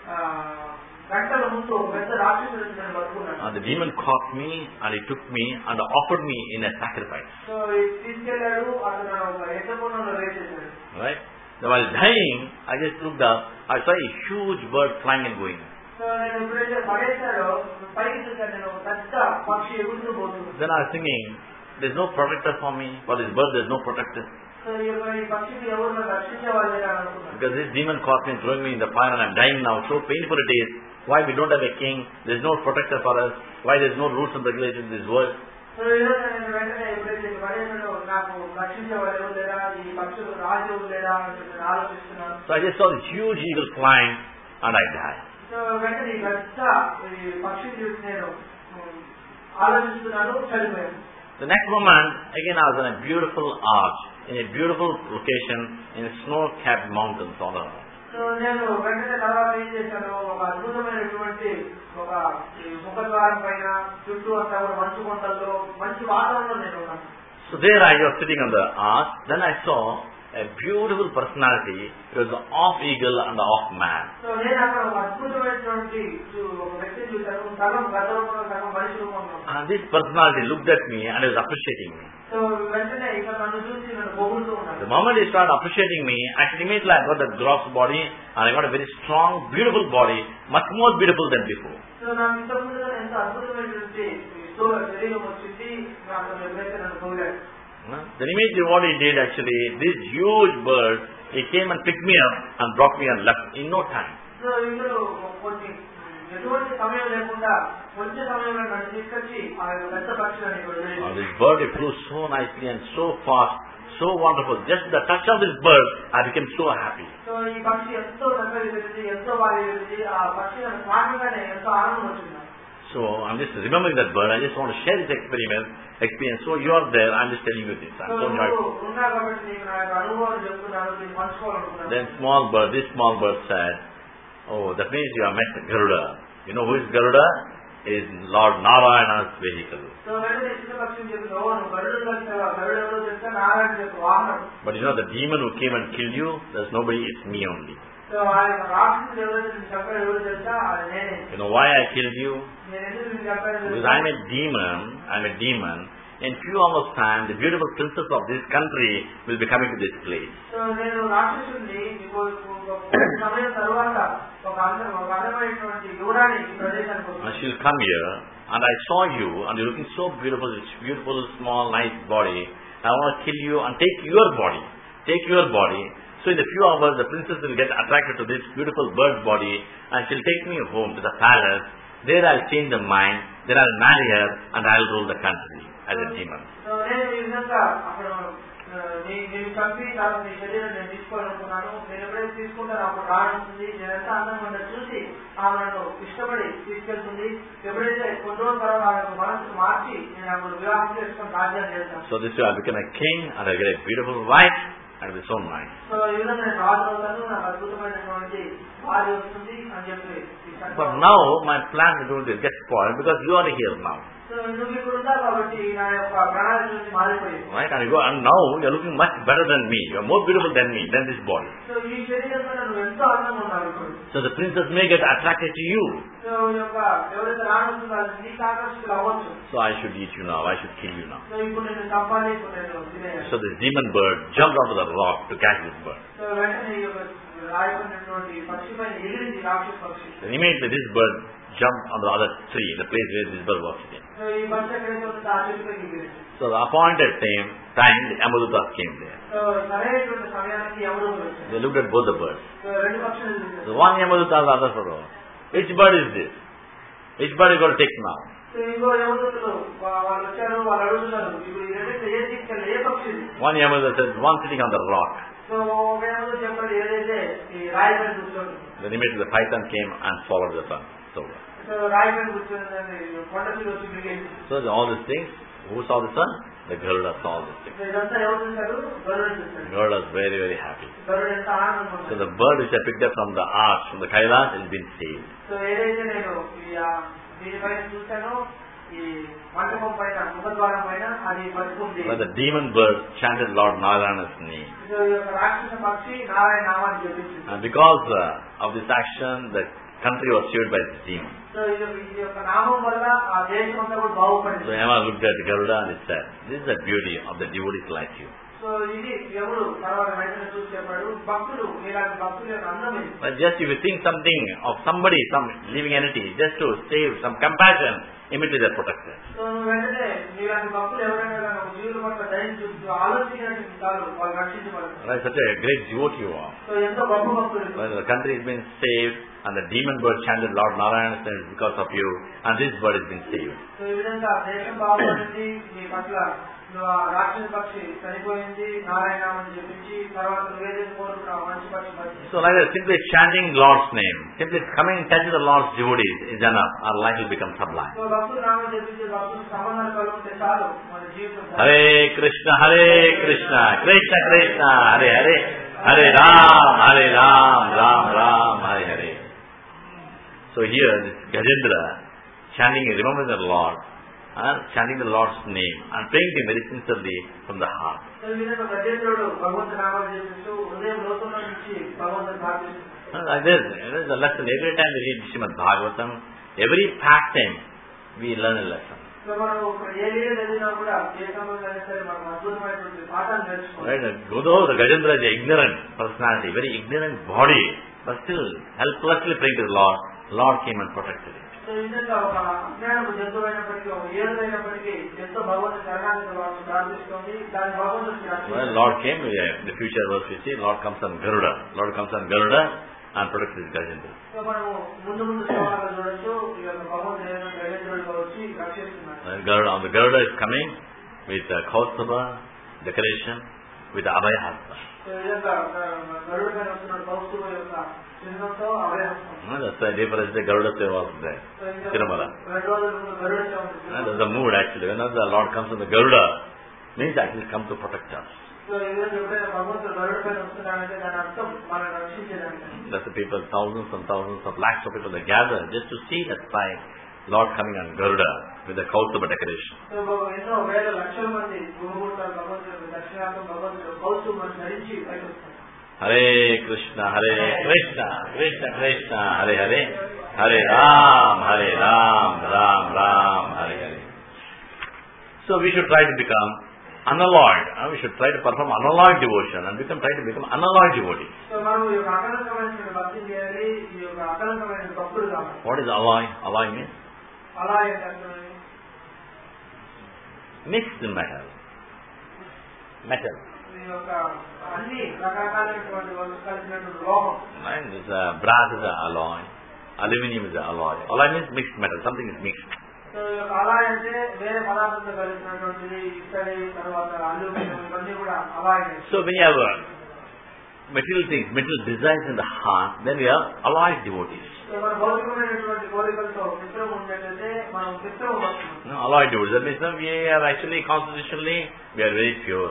గంటల ముందు ఒక పెద్ద రాక్షసుడు వచ్చి నన్ను పట్టుకున్నాడు. And the demon caught me and he took me and offered me in a sacrifice. So తీసుకెళ్లాడు, అతను ఒక యజ్ఞకుండంలో వేసేసాడు. Right? So while dying, I just looked up, I saw a huge bird flying and going. So నేను ఎప్పుడైతే పడేశాడో పైకి చూసాను, నేను ఒక పెద్ద పక్షి ఎగురుతూ పోతుంది. Then I was thinking, there's no protector for me. For this bird, there's no protector. So ఈ పక్షికి ఎవరు నన్ను రక్షించే వాళ్ళు అనుకున్నాను. Because this demon caught me and throwing me in the fire and I'm dying now. So painful it is. Why we don't have a king? There's no protector for us. Why there's no rules and regulations in this world? So ఈరోజు నేను వెంటనే ఎప్పుడైతే పడేసాడో నాకు రక్షించే వాళ్ళు ఎవరు లేరా, ఈ పక్షులు రాజు ఎవరు లేరా అని చెప్పి ఆలోచిస్తున్నాను. So I just saw this huge eagle flying and I died. So వెంటనే ఈ పెద్ద ఈ పక్షిని చూసి నేను ఆలోచిస్తున్నాను, చనిపోయాను. The next moment, again I was on a beautiful arch, in a beautiful location, in snow-capped mountains all around. So నేను వెంటనే తర్వాత ఏం చేశాను, ఒక అద్భుతమైనటువంటి ఒక ముఖద్వారం పైన చుట్టూ అంతా కూడా మంచు కొండల్లో మంచి వాతావరణంలో నేను ఉన్నాను. So there I was sitting on the arch. Then I saw a beautiful personality. It was the off eagle and the off man. So నేను అక్కడ ఒక అద్భుతమైనటువంటి ఒక వ్యక్తిని చూశాను, సగం గత రూపంలో సగం మనిషి రూపంలో. And this personality looked at me and was appreciating me. So వెంటనే ఇక నన్ను చూసి నన్ను పొగుడుతూ ఉన్నాడు. The moment he started appreciating me, actually immediately I got a gross body and I got a very strong, beautiful body, much more beautiful than before. So నాకు ఇంతకుముందు ఎంత అద్భుతమైనటువంటి శరీరం వచ్చింది, నాకు ఎప్పుడైతే నన్ను పొగిడాడు. Then immediately what he did actually, this huge bird, he came and picked me up and brought me and left in no time. So ఇందులో కొన్ని ఎటువంటి సమయం లేకుండా కొంచెం సమయంలో నన్ను తీసుకొచ్చి ఆ పెద్ద పక్షులని uh, this bird it flew so nicely and so fast, so wonderful. Just the touch of this bird, I became so happy. So ఈ పక్షి ఎంతో చక్కగా వెళ్తుంది, ఎంతో బాగా వెళ్తుంది, ఆ పక్షి నన్ను తాకగానే ఎంతో ఆనందం వచ్చింది. So I'm just remembering that bird. I just want to share this experience. Experience. So you are there. I'm just telling you this. I'm so joyful. Then small bird, this small bird said, "Oh, that means you have met Garuda. You know who is Garuda? Is Lord Narayana's vehicle." But you know the demon who came and killed you? There's nobody. It's me only. So I You know why I killed you? Because I'm a demon. I'm a demon. In few hours' time, the beautiful princess of this country will be coming to this place. So నేను రాక్షసుని సమయం తరువాత ఒక ఒక అందమైనటువంటి యువరాణి ఈ ప్రదేశానికి వస్తుంది. And she'll come here, and I saw you, and you're looking so beautiful, this beautiful, small, nice body. I want to kill you and take your body. Take your body. So in a few hours, the princess will get attracted to this beautiful bird body, and she'll take me home to the palace. There I'll change the mind. Then I'll marry her, and I'll rule the country as a demon. So నేను ఈ విధంగా అక్కడ నేను చంపి తర్వాత నీ శరీరం నేను తీసుకోవాలనుకున్నాను. నేను ఎప్పుడైతే తీసుకుంటాను అప్పుడు రానుంటుంది. నేనంతా అందంగా ఉన్నది చూసి ఆమె నన్ను ఇష్టపడి తీసుకెళ్తుంది. ఎప్పుడైతే కొన్ని రోజుల తర్వాత ఆమె మనసును మార్చి నేను అప్పుడు వివాహం చేసుకుని రాజ్యాన్ని చేస్తాను. So this way I become a king, and I get a beautiful wife. And with so nice. So ఈ విధంగా నేను రాజు అవుతాను, నాకు అద్భుతమైనటువంటి భార్య వస్తుంది అని చెప్పి But now my plan is going to get spoiled because you are here now. So నువ్వు ఇప్పుడు ఉన్నావు కాబట్టి నా యొక్క ప్రణాళిక నుంచి మారిపోయింది. Right? And you go, and now you are looking much better than me. You are more beautiful than me, than this body. So ఈ శరీరంలో నువ్వు ఎంతో అందంగా ఉన్నావు ఇప్పుడు. So the princess may get attracted to you. So ఈ యొక్క ఎవరైతే రానున్నారో నీకు ఆకర్షితులు అవ్వచ్చు. So I should eat you now. I should kill you now. So ఇప్పుడు నేను చంపాలి, ఇప్పుడు నేను తినేయాలి. So this demon bird jumped onto the rock to catch this bird. So వెంటనే ఈ యొక్క రాయబడినటువంటి పక్షి పైన ఎగిరింది రాక్షస పక్షి. Then immediately this bird jumped on the other tree, the place where this bird was sitting. So ఈ పక్షి ఎక్కడైతే ఉందో ఆ చెట్టు పైకి ఎగిరింది. So the appointed time, time the Yamadutas came there. So సరైనటువంటి సమయానికి ఎవరు వచ్చారు? They looked at both the birds. So రెండు పక్షులు చూశారు. So one Yamaduta, the other fellow. Which bird is this? Which bird you got to take now? So ఇంకో యమదూతలు వాళ్ళు వచ్చారు, వాళ్ళు అడుగుతున్నారు ఇప్పుడు ఈ రెండింటిలో ఏ తీసుకెళ్ళి ఏ పక్షి? One Yamaduta said, one sitting on the rock. So ఒక యమదూత చెప్పాడు ఏదైతే ఈ రాయి పైన కూర్చోండి. Then immediately the python came and swallowed the sun. So, so రాయి పైన కూర్చొని కొండ మీద వచ్చి మిగిలింది. so all these things, who saw the sun? The Garuda saw all these things. ఇదంతా ఎవరు చూశారు? గరుడు చూశాడు. Garuda was very, very happy. గరుడు ఎంత ఆనందంగా So ఉన్నాడు. the bird which I picked up from the arch, from the Kailash, has been saved. So ఏదైతే నేను ఈ దీనిపైన చూశానో ఈ మంటపం పైన ముఖద్వారం పైన అది బతుకుంది. When the demon bird chanted Lord Narayana's name. So ఈ యొక్క రాక్షస పక్షి నారాయణ నామాన్ని జపించింది. And because uh, of this action, the country was saved by this demon. So ఈ యొక్క నామం వల్ల ఆ దేశం అంతా కూడా బాగుపడింది. So Yama looked at Garuda and he said, this is the beauty of the devotees like you. So ఇది ఎవరు తర్వాత వెంటనే చూసి చెప్పాడు, భక్తులు ఇలాంటి భక్తుల యొక్క అందం ఇది. But just if you think something of somebody, some living entity, just to save some compassion, immediately they are protected. So నువ్వు వెంటనే ఇలాంటి భక్తులు ఎవరైనా కానీ ఒక జీవుల పట్ల దయని చూస్తూ ఆలోచించినట్టు చాలు వాళ్ళు రక్షించబడతారు. Right, such a great devotee you are. So ఎంతో గొప్ప భక్తులు. Well, the country has been saved and the demon bird chanted Lord Narayana's name because of you, and this bird has been saved. So ఈ విధంగా దేశం బాగుపడింది, మీ పట్ల రాక్షస పక్షి చనిపోయింది, నారాయణ నామని చెప్పించి తర్వాత నువ్వేదైతే కోరుకున్నావు మంచి పక్షి పక్షి. So like that, simply chanting Lord's name, simply coming in touch with the Lord's devotees is enough. Our life will become sublime. So భక్తులు నామం చెప్పించి భక్తులు సంబంధాలు కలుగుతే చాలు మన జీవితం. Hare Krishna, Hare Krishna, Krishna Krishna, Hare Hare, Hare Ram, Hare Ram, Ram Ram, Hare Hare. So here, this Gajendra chanting, remembering the Lord, and chanting the Lord's name, and praying to him very sincerely from the heart. So ఈ విధంగా గజేంద్రుడు భగవంతుని నామాలు చెప్తూ హృదయం లోతుల నుంచి భగవంతుని ప్రార్థిస్తున్నాడు. Like this, there is a lesson. Every time we read Srimad Bhagavatam, every pastime, we learn a lesson. So మనం ఏ లీల చదివినా కూడా ఏ సమయంలో అయినా సరే మనం అద్భుతమైనటువంటి పాఠాలు నేర్చుకోవాలి. Right? Although the Gajendra is an ignorant personality, very ignorant body, but still helplessly praying to the Lord, Lord came and protected it. So ఈ విధంగా ఒక అజ్ఞానపు జంతువు అయినప్పటికీ ఒక ఏదైనప్పటికీ ఎంతో భగవంతుని శరణాగతి వాళ్ళు ప్రార్థిస్తుంది, దాని భగవంతుడికి రక్షణ. Well, Lord came, in the future verse we see, Lord comes on Garuda. Lord comes on Garuda and protects his Gajendra. So మనము ముందు ముందు శ్లోకాలు చూడొచ్చు, ఈ యొక్క భగవంతుడు ఏదైనా గజేంద్రుడిగా వచ్చి రక్షిస్తున్నాడు. Garuda, on the Garuda is coming with uh, Kaustubha decoration, with the Abhaya Hasta. So ఈ విధంగా గరుడు పైన వస్తున్న కౌస్తుభ యొక్క చిహ్నంతో అభయహస్తం. No, that's why day for us the Garuda Seva was there. Tirumala. రెండు రోజుల ముందు గరుడ సేవ ఉంటుంది. No, there's a mood actually. When the Lord comes on the Garuda, means actually come to protect us. So ఈ విధంగా ఎప్పుడైనా భగవంతుడు గరుడ పైన వస్తున్నాడంటే దాని అర్థం మనం రక్షించడానికి. That's the people, thousands and thousands of lakhs of people, they gather just to see that sight. Lord coming on Garuda with the Kaustubha decoration. So ఎన్నో వేల లక్షల మంది గురుమూర్తాలు భగవంతుడు దక్షిణార్థం భగవంతుడు కౌస్తుభాన్ని ధరించి పైకి వస్తారు. Hare Krishna, Hare Krishna, Krishna Krishna, Hare Hare, Hare Ram, Hare Ram, Ram Ram, Hare Hare. So we should try to become unalloyed. Uh, we should try to perform unalloyed devotion and become try to become unalloyed devotee. So మనం ఈ యొక్క అకలంకమైన భక్తి చేయాలి, ఈ యొక్క అకలంకమైన భక్తులు కావాలి. What is alloy? Alloy means అలా ఏంటంటే mixed metal. Metal. ఈ యొక్క అన్ని రకరకాలైనటువంటి వస్తువులు కలిసినటువంటి లోహం. Right? This, uh, brass is an alloy. Aluminium is an alloy. Alloy means mixed metal. Something is mixed. So ఈ యొక్క అలా అంటే వేరే పదార్థంతో కలిసినటువంటిది ఇత్తడి, తర్వాత అల్యూమినియం, ఇవన్నీ కూడా అలాగే. So when you have uh, material things, material desires in the heart, then we are alloyed devotees. So మన భౌతికమైనటువంటి కోరికలతో మిత్రం ఉండేటైతే మనం మిత్రం వస్తున్నాం. No, alloyed devotees. That means no, we are actually constitutionally we are very pure.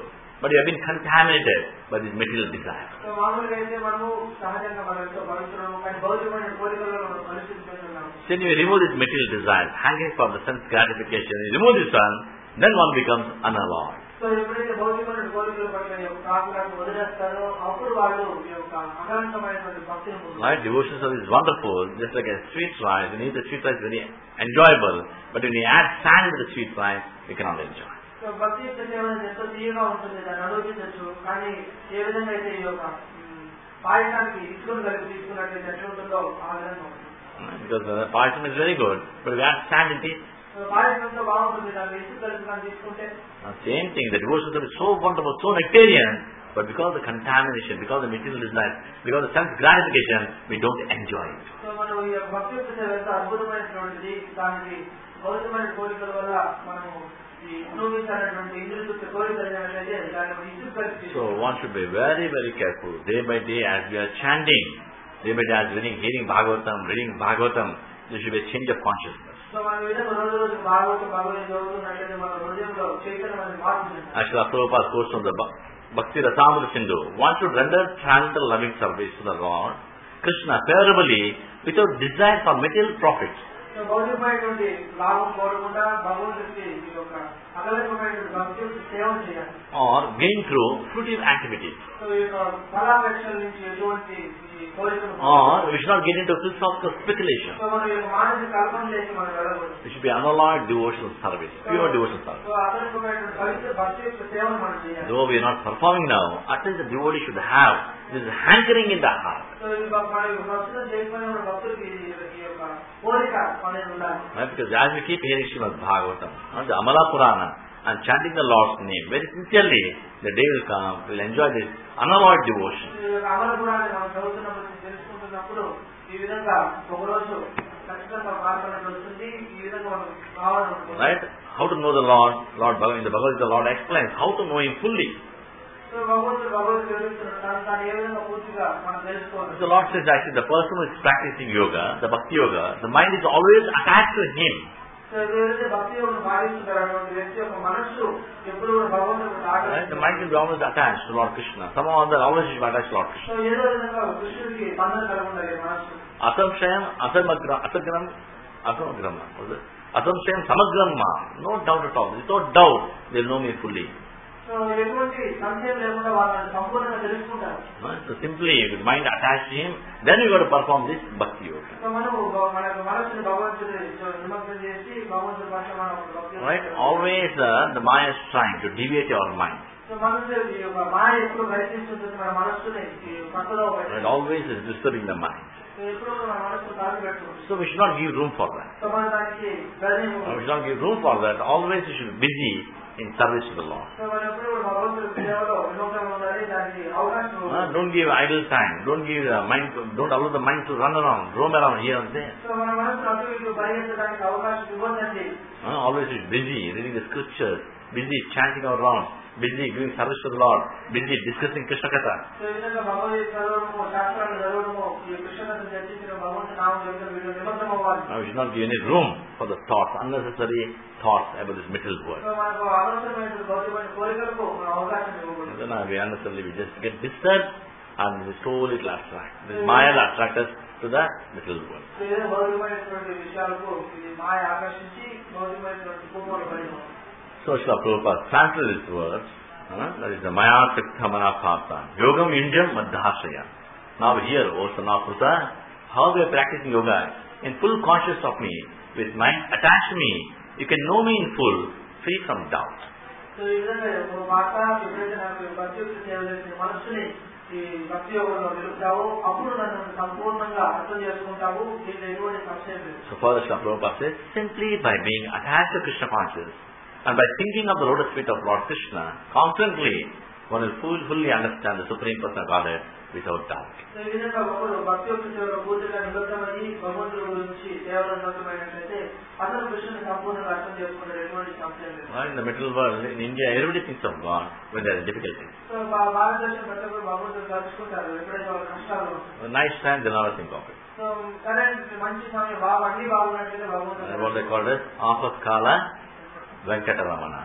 but you have been contaminated by this material desire. So మామూలుగా అయితే మనము సహజంగా మనం ఎంతో భవిస్తున్నాము, కానీ భౌతికమైన కోరికల్లో మనం కలుషితమైనాము. Then you remove this material desire, hanging for the sense gratification. You remove this one, then one becomes unalloyed. So ఎప్పుడైతే భౌతికమైన కోరికల పట్ల కాకులను వదిలేస్తారో అప్పుడు వాళ్ళు ఈ యొక్క అనంతమైనటువంటి భక్తిని పొందుతారు. Right? Devotion service is wonderful, just like a sweet rice. You need the sweet rice very enjoyable, but when you add sand to the sweet rice, you cannot enjoy. So భక్తి యొక్క సేవ అనేది ఎంతో తీయగా ఉంటుంది, దాన్ని అనుభవించవచ్చు. కానీ ఏ విధంగా అయితే ఈ యొక్క పాయసానికి ఇసుకను కలిపి తీసుకున్నట్లయితే ఎట్లా ఉంటుందో ఆ విధంగా ఉంటుంది. Because the payasam is very good, but if you add sand in it, పాయసంతో బాగుంటుంది, దాన్ని ఇసుక కలిపి మనం తీసుకుంటే. Same thing, the devotion service is so wonderful, so nectarian, but because of the contamination, because of the material desire, because of the sense gratification, we don't enjoy it. So మనం ఈ యొక్క భక్తి యొక్క సేవ ఎంతో అద్భుతమైనటువంటిది, దానికి భౌతికమైన కోరికల వల్ల మనము ఈ అనుభవించాలనేటువంటి ఇంద్రియ తృప్తి కోరికలు ఏమైతే దాన్ని ఇసుక కలిపి. So one should be very, very careful. Day by day, as we are chanting, day by day, as we are hearing Bhagavatam, reading Bhagavatam, there should be a change of consciousness. So మన విధంగా రోజు రోజు భాగవతం భాగవతం చదువుతున్నట్లయితే మన హృదయంలో చైతన్యం అనేది మార్పు. Actually, Prabhupada quotes from the Bhakti Rasamrita Sindhu. One should render transcendental loving service to the Lord Krishna favorably without desire for material profit. So భౌతికమైనటువంటి లాభం కోరకుండా భగవంతుడికి ఈ యొక్క అగలకమైనటువంటి భక్తి సేవ చేయాలి. Or gain through fruitive activities. So ఈ యొక్క ఫలాపేక్షల నుంచి ఎటువంటి ఈ కోరికలు. Or we should not get into philosophical speculation. So మన యొక్క మానసిక కల్పనలోకి మనం వెళ్ళకూడదు. It should be unalloyed devotional service, pure devotional service. So అగలకమైనటువంటి పవిత్ర భక్తి యొక్క సేవను మనం చేయాలి. Though we are not performing now, at least the devotee should have this hankering in the heart. So ఈ మన యొక్క భక్తులు చేయకపోయిన భక్తులకి ఈ యొక్క కోరిక అనేది ఉండాలి. Right? Because as we keep hearing Srimad Bhagavatam, the Amala Purana, and chanting the Lord's name very sincerely, the day will come, we will enjoy this unalloyed devotion. Amala పురాణాన్ని మనం చదువుతున్నప్పుడు తెలుసుకుంటున్నప్పుడు ఈ విధంగా ఒకరోజు ఖచ్చితంగా మార్పు వస్తుంది. ఈ విధంగా మనం కావాలనుకుంటున్నాం. Right? How to know the Lord? Lord Bhagavad, in the Bhagavad Gita, the Lord explains how to know Him fully. So భగవంతుడు భగవద్గీత తెలుస్తున్నాడు, దాన్ని ఏ విధంగా పూర్తిగా మనం తెలుసుకోవాలి. The Lord says actually the person who is practicing yoga, the Bhakti Yoga, the mind is always attached to Him. So ఎవరైతే భక్తి యోగం పాటిస్తుంటారో అటువంటి వ్యక్తి యొక్క మనస్సు ఎప్పుడు భగవంతుడు ఆకర్షిస్తుంది. The mind will be always attached to Lord Krishna. Somehow or other always should be attached to Lord Krishna. So ఏదో విధంగా కృష్ణుడికి బంధన కలిగి ఉండాలి మనస్సు. Asamshayam, asamagram, asagram, asamagram. Asamshayam, samagrama. No doubt at all. Without doubt, they will know me fully. So ఎటువంటి సంశయం లేకుండా వాళ్ళని సంపూర్ణంగా తెలుసుకుంటారు. So simply, with mind attached to Him, then we got to perform this Bhakti Yoga. So మనము మన మనస్సుని భగవంతుడి నిమగ్నం చేసి భగవంతుడి పట్ల మనం భక్తి. Right? Always uh, the Maya is trying to deviate our mind. So మనసు ఈ యొక్క మాయ ఎప్పుడు ప్రయత్నిస్తుంటుంది మన మనస్సుని పక్కలో పెట్టాలి. Right? Always is disturbing the mind. ఎప్పుడు మన మనస్సు తాకి పెట్టుకుంటుంది. So we should not give room for that. So మన దానికి గది We should not give room for that. Always we should be busy in service to the Lord. So మనం ఎప్పుడు భగవంతుడి సేవలో వినోదంగా ఉండాలి, దానికి అవకాశం Uh, don't give idle time. Don't give the mind. To, don't allow the mind to run around, roam around here and there. So మన మనసు అటు ఇటు పరిగెత్తడానికి అవకాశం ఇవ్వదండి. Uh, always is busy reading the scriptures, busy chanting our rounds, busy doing service to the Lord, busy discussing Krishna Katha. So ఈ విధంగా భగవద్గీత చదవడము, శాస్త్రాలు చదవడము, ఈ కృష్ణకథను చర్చించిన భగవంతుని నామం యొక్క వీళ్ళు నిమగ్నం అవ్వాలి. Now we should not give any room for the thoughts, unnecessary thoughts about this material world. So మనకు అవసరమైన భౌతికమైన కోరికలకు మనం అవకాశం ఇవ్వకూడదు. Then uh, we unnecessarily we just get disturbed and we slowly will attract. This Maya will attract us to the material world. So ఏదో భౌతికమైనటువంటి విషయాలకు ఇది మాయ ఆకర్షించి భౌతికమైనటువంటి కోపాలు పడినాం. So Srila Prabhupada translated these words, uh, that is the Maya Tikta Mana Pata, Yogam Yunjam Madhasaya. Now here, O Sanapruta, how we are practicing yoga in full consciousness of me, with mind attached to me, you can know me in full, free from doubt. So ఈ విధంగా ఒక మాట ఎప్పుడైతే నాకు భక్తి యొక్క సేవ చేసిన మనస్సుని ఈ భక్తి యోగంలో నిలుపుతావో అప్పుడు నన్ను సంపూర్ణంగా అర్థం చేసుకుంటావు, దీంట్లో ఎటువంటి సంశయం లేదు. So further Srila Prabhupada says, simply by being attached to Krishna consciousness, and by thinking of the lotus feet of Lord Krishna, constantly one will full, fully understand the Supreme Person of Godhead without doubt. So ఈ విధంగా ఒకరు భక్తి యొక్క సేవలో పూర్తిగా నిబద్ధమయ్యి భగవంతుడి గురించి సేవలో నిబద్ధమైనట్లయితే అతను కృష్ణుని సంపూర్ణంగా అర్థం చేసుకునే ఎటువంటి సంశయం లేదు. Right? In the middle world, in India, everybody thinks of God when there are difficulties. So భారతదేశం ప్రతి ఒక్కరు భగవంతుడు తలుచుకుంటారు ఎప్పుడైతే వాళ్ళ కష్టాలు A nice time, they never think of it. So సరే మంచి సమయం బాగా అన్ని బాగున్నట్లయితే భగవంతుడు And what they call as Apaskala Venkataramanas.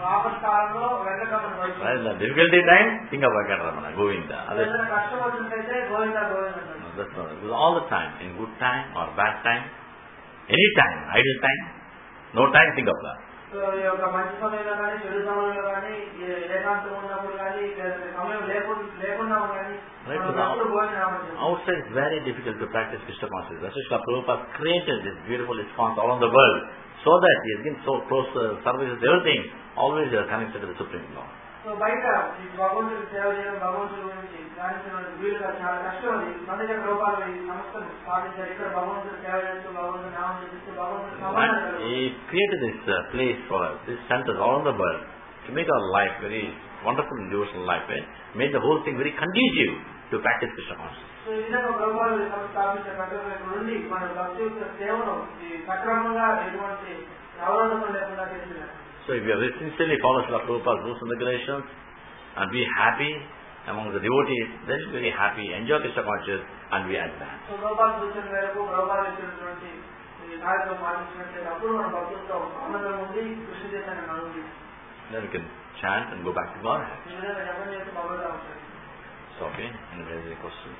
ఆపత్కాలంలో వెంకటరమణ వైపు. Right, the difficulty time, think of Venkataramana, Govinda. ఏదైనా కష్టం వచ్చినట్లయితే గోవింద గోవింద అంటారు. No, that's not. Because all the time, in good time or bad time, any time, idle time, no time, think of that. So ఈ యొక్క మంచి సమయంలో కానీ చెడు సమయంలో కానీ ఏకాంతం ఉన్నప్పుడు కానీ సమయం లేకుండా లేకుండా కానీ outside it's very difficult to practice Krishna consciousness. That's why Srila Prabhupada created this beautiful ISKCON all around the world, so that he has given so close uh, services, everything, always they are connected to the Supreme Lord. So బయట ఈ భగవంతుడి సేవ చేయడం భగవంతుడి గురించి దానించిన వీలుగా చాలా కష్టం అది. అందుకే ప్రభుపాదులు ఈ సంస్థను స్థాపించారు. ఇక్కడ భగవంతుడి సేవ చేస్తూ భగవంతుడి నామం చేస్తూ భగవంతుడి సమాధానం. He created this uh, place for us, this centers all around the world, to make our life very wonderful and devotional life, eh? Made the whole thing very conducive to practice Krishna consciousness. So ఈ విధంగా ప్రభుపాదులు స్థాపించిన కట్టడం నుండి మన భక్తి యొక్క సేవను ఈ సక్రమంగా ఎటువంటి అవరోధం లేకుండా చేస్తున్నారు. So if you have sincerely followed Srila Prabhupada's rules and regulations and be happy among the devotees, then be very happy, enjoy Krishna consciousness and be advanced. So Prabhupada సూచన మేరకు ప్రభుపాద ఇచ్చినటువంటి ఈ కార్యక్రమం పాటించినట్లయితే అప్పుడు మన భక్తులతో ఆనందం ఉండి కృషి చేశాను అనుంది. Then we can chant and go back to God. ఈ విధంగా జపం చేసి భగవద్గీత అవుతుంది. So okay, and there is a question.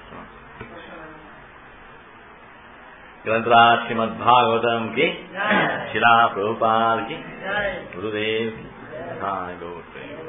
ग्रंथराज Shrimad Bhagavatam की शिला प्रभुपाद की गुरुदेव की